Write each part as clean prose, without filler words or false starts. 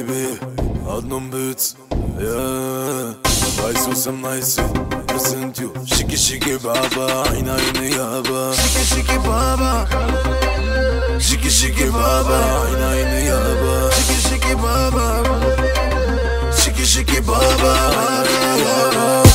baby, Adnan Beats, yeah. Vice 18, present you. Shiki shiki baba, ayna ayna yaba. Shiki shiki baba, shiki shiki baba, ayna ayna yaba. Shiki shiki baba, shiki shiki baba, ayna ayna yaba.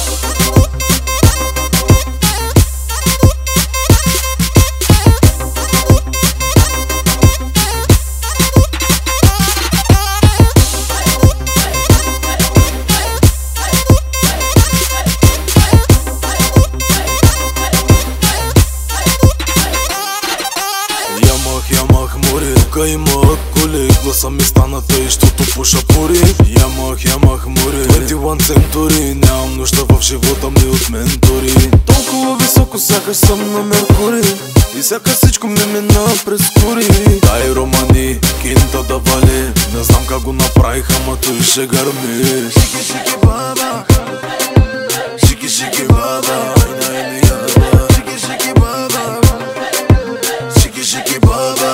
Ямах море, тука има коли. Гласа ми стана тъй, защото пуша пори. Ямах море, 21 центури. Нямам нужда в живота ми от ментори. Толкова високо, сякаш съм на Меркурий. И сякаш всичко ми мина през кури. Дай романи, кинта да вали. Не знам как го направих, ама той ще гърми. Шики шики баба, шики шики баба, айна айна яба. Шики шики баба, shiki shiki baba,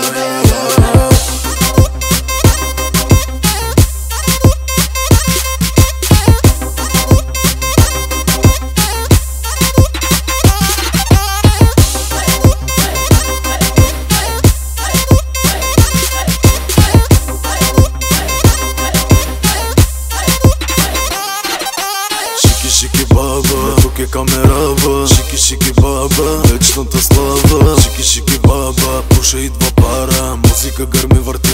shiki baba, тук е камерава. Шики шики баба, вечната слава. Шики шики баба, пуша идва пара. Музика гърми, върти